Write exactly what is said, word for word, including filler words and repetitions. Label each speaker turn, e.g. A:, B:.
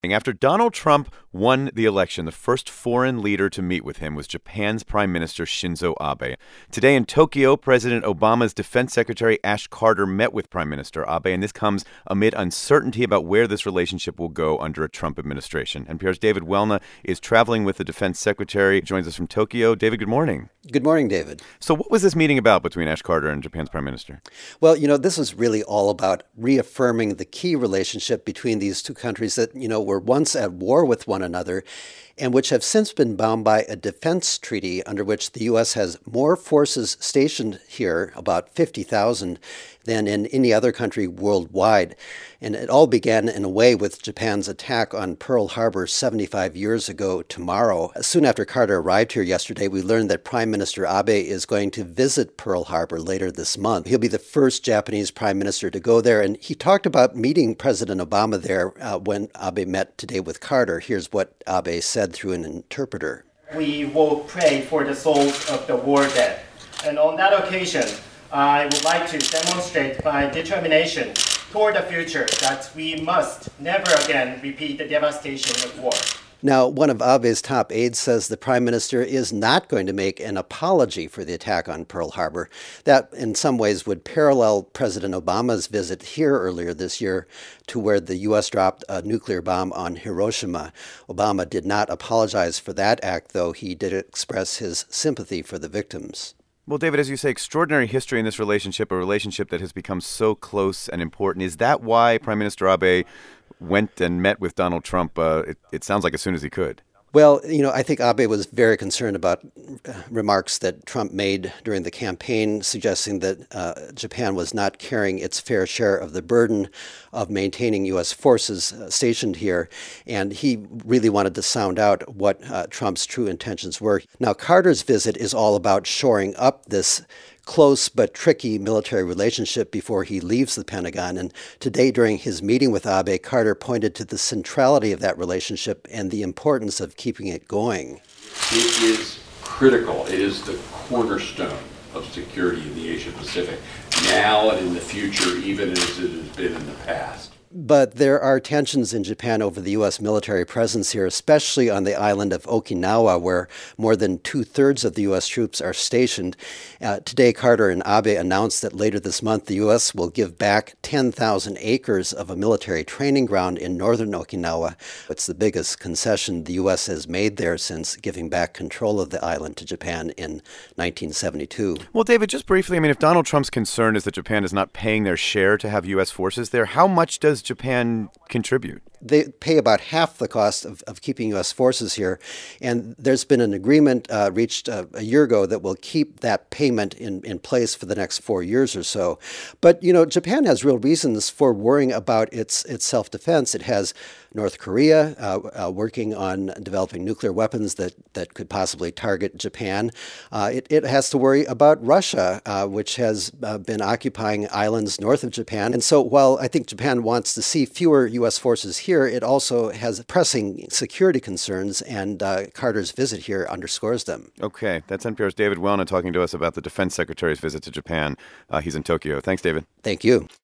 A: After Donald Trump won the election, the first foreign leader to meet with him was Japan's Prime Minister Shinzo Abe. Today in Tokyo, President Obama's Defense Secretary Ash Carter met with Prime Minister Abe, and this comes amid uncertainty about where this relationship will go under a Trump administration. N P R's David Welna is traveling with the Defense Secretary. He joins us from Tokyo. David, good morning.
B: Good morning, David.
A: So what was this meeting about between Ash Carter and Japan's Prime Minister?
B: Well, you know, this was really all about reaffirming the key relationship between these two countries that, you know, were once at war with one another and which have since been bound by a defense treaty under which the U S has more forces stationed here, about fifty thousand, than in any other country worldwide. And it all began in a way with Japan's attack on Pearl Harbor seventy-five years ago tomorrow. Soon after Carter arrived here yesterday, we learned that Prime Minister Abe is going to visit Pearl Harbor later this month. He'll be the first Japanese prime minister to go there, and he talked about meeting President Obama there uh, when Abe met today with Carter. Here's what Abe said through an interpreter.
C: We will pray for the souls of the war dead. And on that occasion, I would like to demonstrate my determination toward the future that we must never again repeat the devastation of war.
B: Now, one of Abe's top aides says the prime minister is not going to make an apology for the attack on Pearl Harbor. That, in some ways, would parallel President Obama's visit here earlier this year to where the U S dropped a nuclear bomb on Hiroshima. Obama did not apologize for that act, though he did express his sympathy for the victims.
A: Well, David, as you say, extraordinary history in this relationship, a relationship that has become so close and important. Is that why Prime Minister Abe went and met with Donald Trump, uh, it, it sounds like as soon as he could?
B: Well, you know, I think Abe was very concerned about remarks that Trump made during the campaign, suggesting that uh, Japan was not carrying its fair share of the burden of maintaining U S forces uh, stationed here. And he really wanted to sound out what uh, Trump's true intentions were. Now, Carter's visit is all about shoring up this close but tricky military relationship before he leaves the Pentagon. And today, during his meeting with Abe, Carter pointed to the centrality of that relationship and the importance of keeping it going.
D: It is critical. It is the cornerstone of security in the Asia Pacific, now and in the future, even as it has been in the past.
B: But there are tensions in Japan over the U S military presence here, especially on the island of Okinawa, where more than two-thirds of the U S troops are stationed. Uh, today, Carter and Abe announced that later this month, the U S will give back ten thousand acres of a military training ground in northern Okinawa. It's the biggest concession the U S has made there since giving back control of the island to Japan in nineteen seventy-two.
A: Well, David, just briefly, I mean, if Donald Trump's concern is that Japan is not paying their share to have U S forces there, how much does Japan contribute?
B: They pay about half the cost of, of keeping U S forces here. And there's been an agreement uh, reached uh, a year ago that will keep that payment in, in place for the next four years or so. But, you know, Japan has real reasons for worrying about its, its self-defense. It has North Korea uh, uh, working on developing nuclear weapons that, that could possibly target Japan. Uh, it, it has to worry about Russia, uh, which has uh, been occupying islands north of Japan. And so while I think Japan wants to see fewer U S forces here, it also has pressing security concerns, and uh, Carter's visit here underscores them.
A: Okay, that's N P R's David Welna talking to us about the Defense Secretary's visit to Japan. Uh, he's in Tokyo. Thanks, David.
B: Thank you.